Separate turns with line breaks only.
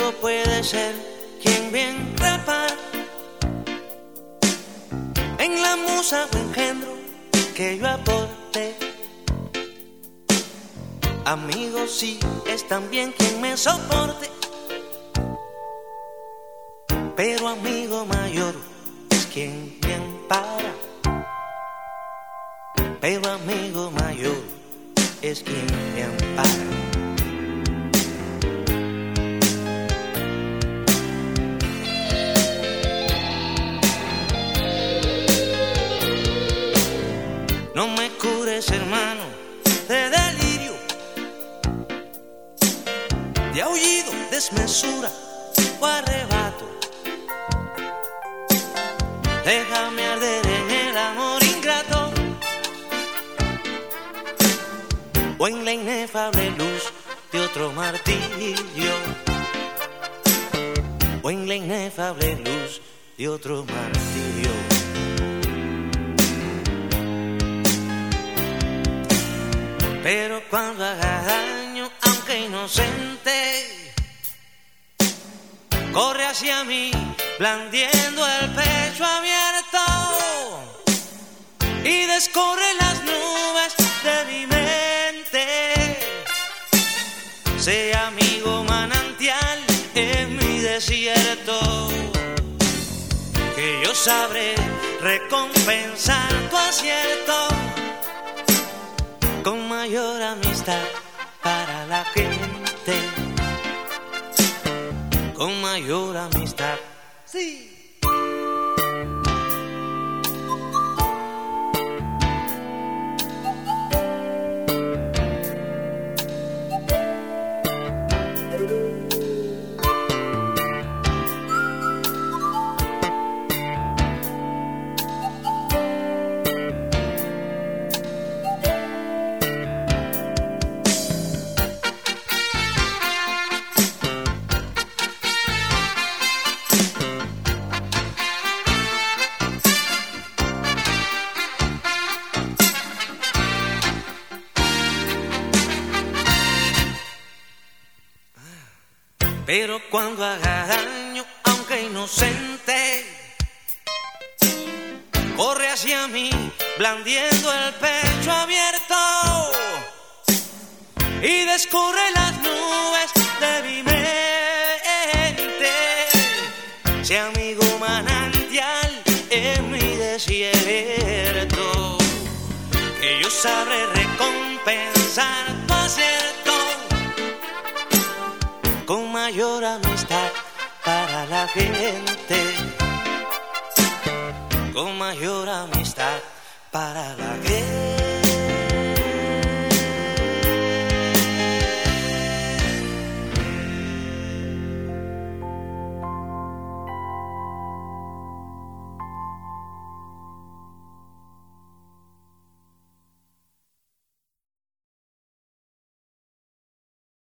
amigo puede ser quien bien repara en la musa o engendro que yo aporte. Amigo sí es también quien me soporte, pero amigo mayor es quien me ampara. Pero amigo mayor es quien me ampara. No me cures, hermano, de delirio, de aullido, desmesura o arrebato. Déjame arder en el amor ingrato o en la inefable luz de otro martirio, o en la inefable luz de otro martirio. Pero cuando haga daño, aunque inocente, corre hacia mí, blandiendo el pecho abierto, y descorre las nubes de mi mente. Sea amigo manantial en mi desierto, que yo sabré recompensar tu acierto con mayor amistad para la gente, con mayor amistad. Sí. Pero cuando haga daño, aunque inocente, corre hacia mí, blandiendo el pecho abierto, y descubre las nubes de mi mente. Sea amigo manantial en mi desierto, que yo sabré recompensar tu acierto con mayor amistad para la gente, con mayor amistad para la gente.